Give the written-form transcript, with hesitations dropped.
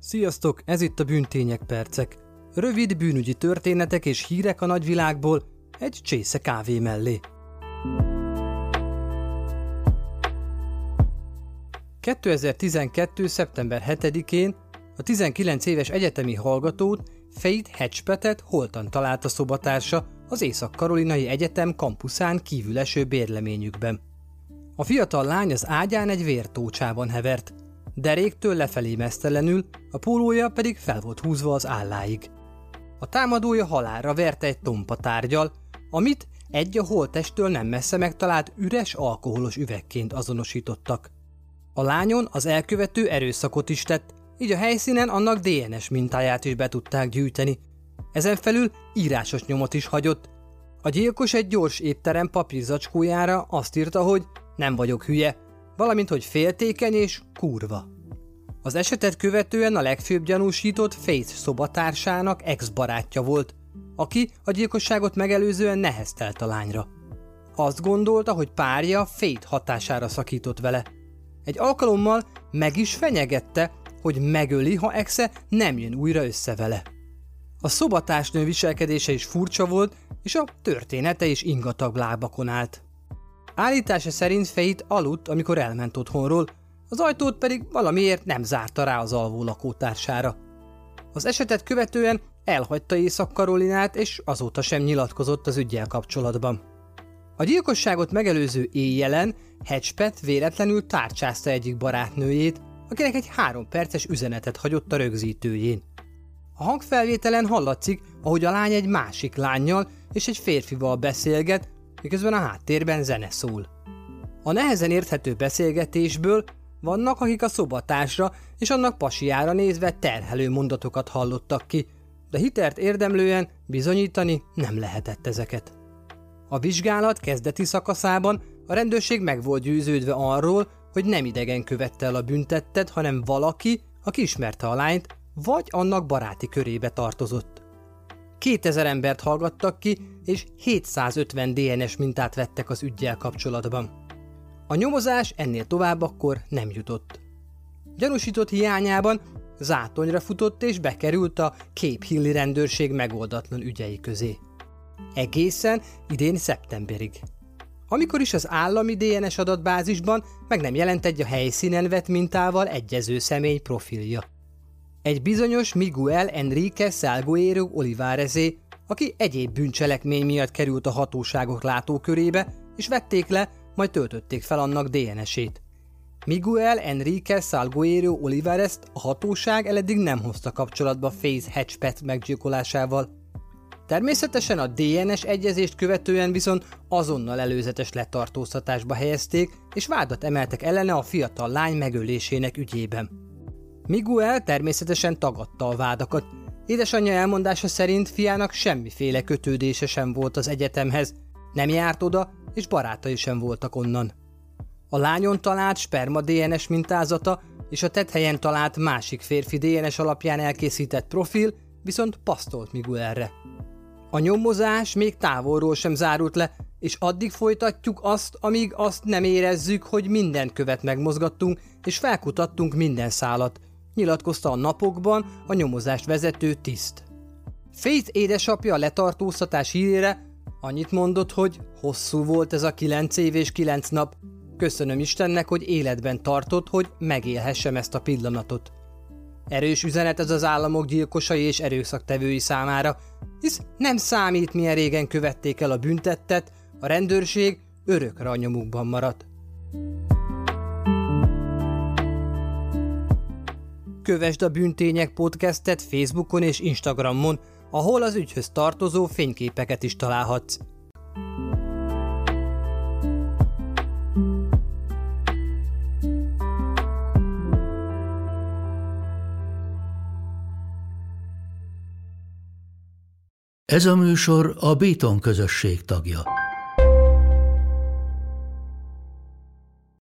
Sziasztok, ez itt a Bűntények percek. Rövid bűnügyi történetek és hírek a nagyvilágból egy csésze kávé mellé. 2012. szeptember 7-én a 19 éves egyetemi hallgatót, Faith Hedgepettet holtan találta szobatársa az Észak-Karolinai Egyetem kampuszán kívüleső bérleményükben. A fiatal lány az ágyán egy vértócsában hevert, deréktől lefelé meztelenül, a pólója pedig fel volt húzva az álláig. A támadója halálra verte egy tompa tárggyal, amit egy a holttesttől nem messze megtalált üres alkoholos üvegként azonosítottak. A lányon az elkövető erőszakot is tett, így a helyszínen annak DNS mintáját is be tudták gyűjteni. Ezen felül írásos nyomot is hagyott. A gyilkos egy gyors étterem papírzacskójára azt írta, hogy nem vagyok hülye, valamint hogy féltékeny és kurva. Az esetet követően a legfőbb gyanúsított Faith szobatársának ex-barátja volt, aki a gyilkosságot megelőzően neheztelt a lányra. Azt gondolta, hogy párja Faith hatására szakított vele. Egy alkalommal meg is fenyegette, hogy megöli, ha exe nem jön újra össze vele. A szobatársnő viselkedése is furcsa volt, és a története is ingatag lábakon állt. Állítása szerint Faith aludt, amikor elment otthonról, az ajtót pedig valamiért nem zárta rá az alvó lakótársára. Az esetet követően elhagyta Észak-Karolinát, és azóta sem nyilatkozott az üggyel kapcsolatban. A gyilkosságot megelőző éjjelen Hedgepett véletlenül tárcsázta egyik barátnőjét, akinek egy 3 perces üzenetet hagyott a rögzítőjén. A hangfelvételen hallatszik, ahogy a lány egy másik lánnyal és egy férfival beszélget, miközben a háttérben zene szól. A nehezen érthető beszélgetésből vannak, akik a szobatársra és annak pasiára nézve terhelő mondatokat hallottak ki, de hitelt érdemlően bizonyítani nem lehetett ezeket. A vizsgálat kezdeti szakaszában a rendőrség meg volt győződve arról, hogy nem idegen követte el a büntettet, hanem valaki, aki ismerte a lányt, vagy annak baráti körébe tartozott. 2000 embert hallgattak ki, és 750 DNS mintát vettek az üggyel kapcsolatban. A nyomozás ennél tovább akkor nem jutott. Gyanúsított hiányában zátonyra futott és bekerült a Cape Hill-i rendőrség megoldatlan ügyei közé. Egészen idén szeptemberig. Amikor is az állami DNS adatbázisban meg nem jelent egy a helyszínen vett mintával egyező személy profilja. Egy bizonyos Miguel Enrique Salguero Olivarezé, aki egyéb bűncselekmény miatt került a hatóságok látókörébe, és vették le, majd töltötték fel annak DNS-ét. Miguel Enrique Salguero Olivarezt a hatóság eddig nem hozta kapcsolatba Faith Hedgepett meggyilkolásával. Természetesen a DNS egyezést követően viszont azonnal előzetes letartóztatásba helyezték, és vádat emeltek ellene a fiatal lány megölésének ügyében. Miguel természetesen tagadta a vádakat. Édesanyja elmondása szerint fiának semmiféle kötődése sem volt az egyetemhez, nem járt oda, és barátai sem voltak onnan. A lányon talált sperma DNS mintázata és a tetthelyen talált másik férfi DNS alapján elkészített profil viszont pasztolt Miguelre. A nyomozás még távolról sem zárult le, és addig folytatjuk azt, amíg azt nem érezzük, hogy minden követ megmozgattunk, és felkutattunk minden szálat, nyilatkozta a napokban a nyomozást vezető tiszt. Faith édesapja a letartóztatás hírére annyit mondott, hogy hosszú volt ez a 9 év és 9 nap. Köszönöm Istennek, hogy életben tartott, hogy megélhessem ezt a pillanatot. Erős üzenet ez az államok gyilkosai és erőszaktevői számára, hisz nem számít, milyen régen követték el a büntettet, a rendőrség örökre a nyomukban maradt. Kövesd a Bűntények podcastet Facebookon és Instagramon, ahol az ügyhöz tartozó fényképeket is találhatsz. Ez a műsor a Béton közösség tagja.